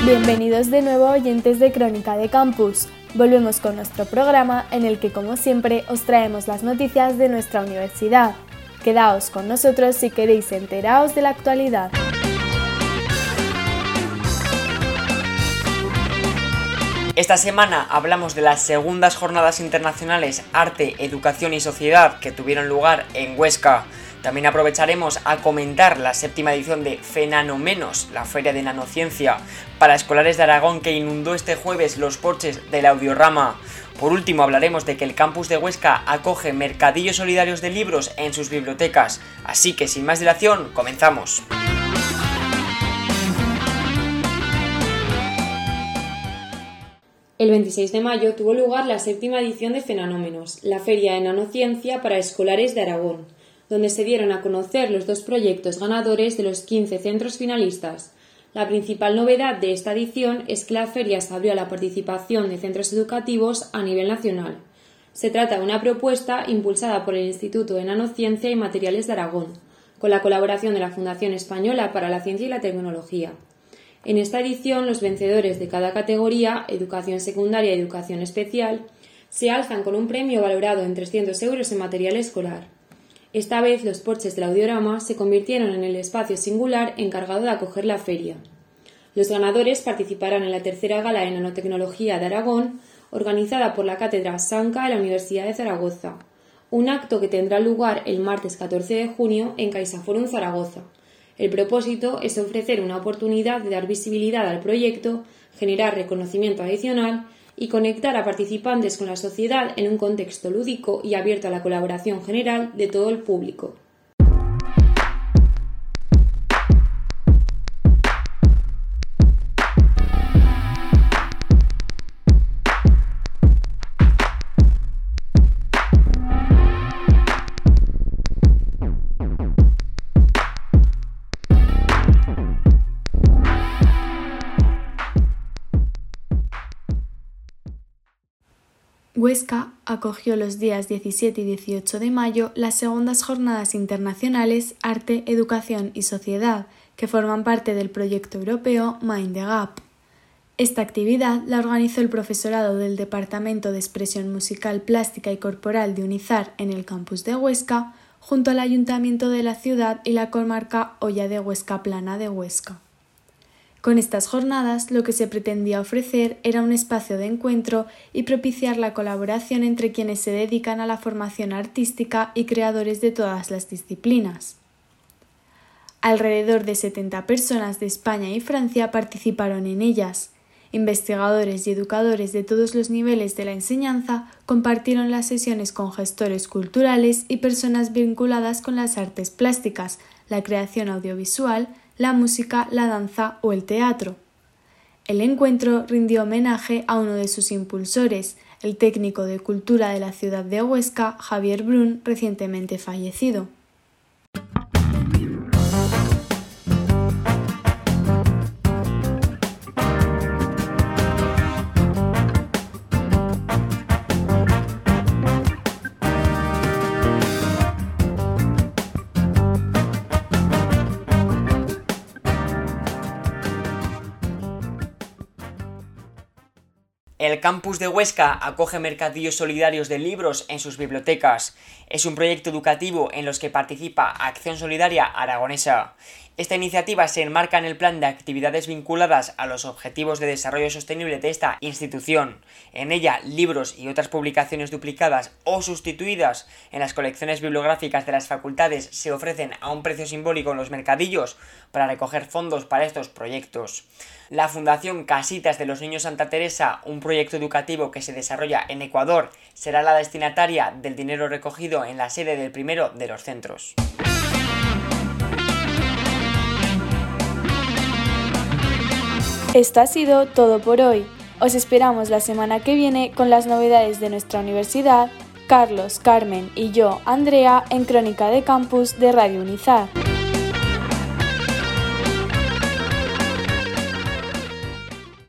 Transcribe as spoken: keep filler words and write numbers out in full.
Bienvenidos de nuevo oyentes de Crónica de Campus. Volvemos con nuestro programa en el que, como siempre, os traemos las noticias de nuestra universidad. Quedaos con nosotros si queréis enteraros de la actualidad. Esta semana hablamos de las segundas jornadas internacionales Arte, Educación y Sociedad que tuvieron lugar en Huesca. También aprovecharemos a comentar la séptima edición de Fenanomenos, la feria de nanociencia para escolares de Aragón que inundó este jueves los porches del Audiorama. Por último hablaremos de que el campus de Huesca acoge mercadillos solidarios de libros en sus bibliotecas. Así que sin más dilación, comenzamos. El veintiséis de mayo tuvo lugar la séptima edición de Fenanomenos, la feria de nanociencia para escolares de Aragón, donde se dieron a conocer los dos proyectos ganadores de los quince centros finalistas. La principal novedad de esta edición es que la feria se abrió a la participación de centros educativos a nivel nacional. Se trata de una propuesta impulsada por el Instituto de Nanociencia y Materiales de Aragón, con la colaboración de la Fundación Española para la Ciencia y la Tecnología. En esta edición, los vencedores de cada categoría, educación secundaria y educación especial, se alzan con un premio valorado en trescientos euros en material escolar. Esta vez los porches del Audiorama se convirtieron en el espacio singular encargado de acoger la feria. Los ganadores participarán en la tercera gala de nanotecnología de Aragón, organizada por la Cátedra Sanca de la Universidad de Zaragoza, un acto que tendrá lugar el martes catorce de junio en CaixaForum Zaragoza. El propósito es ofrecer una oportunidad de dar visibilidad al proyecto, generar reconocimiento adicional y conectar a participantes con la sociedad en un contexto lúdico y abierto a la colaboración general de todo el público. Huesca acogió los días diecisiete y dieciocho de mayo las segundas jornadas internacionales Arte, Educación y Sociedad, que forman parte del proyecto europeo Mind the Gap. Esta actividad la organizó el profesorado del Departamento de Expresión Musical, Plástica y Corporal de UNIZAR en el campus de Huesca, junto al Ayuntamiento de la ciudad y la comarca Hoya de Huesca Plana de Huesca. Con estas jornadas, lo que se pretendía ofrecer era un espacio de encuentro y propiciar la colaboración entre quienes se dedican a la formación artística y creadores de todas las disciplinas. Alrededor de setenta personas de España y Francia participaron en ellas. Investigadores y educadores de todos los niveles de la enseñanza compartieron las sesiones con gestores culturales y personas vinculadas con las artes plásticas, la creación audiovisual, la música, la danza o el teatro. El encuentro rindió homenaje a uno de sus impulsores, el técnico de cultura de la ciudad de Huesca, Javier Brun, recientemente fallecido. El campus de Huesca acoge mercadillos solidarios de libros en sus bibliotecas. Es un proyecto educativo en los que participa Acción Solidaria Aragonesa. Esta iniciativa se enmarca en el plan de actividades vinculadas a los Objetivos de Desarrollo Sostenible de esta institución. En ella, libros y otras publicaciones duplicadas o sustituidas en las colecciones bibliográficas de las facultades se ofrecen a un precio simbólico en los mercadillos para recoger fondos para estos proyectos. La Fundación Casitas de los Niños Santa Teresa, un proyecto educativo que se desarrolla en Ecuador, será la destinataria del dinero recogido en la sede del primero de los centros. Esto ha sido todo por hoy. Os esperamos la semana que viene con las novedades de nuestra universidad, Carlos, Carmen y yo, Andrea, en Crónica de Campus de Radio UNIZAR.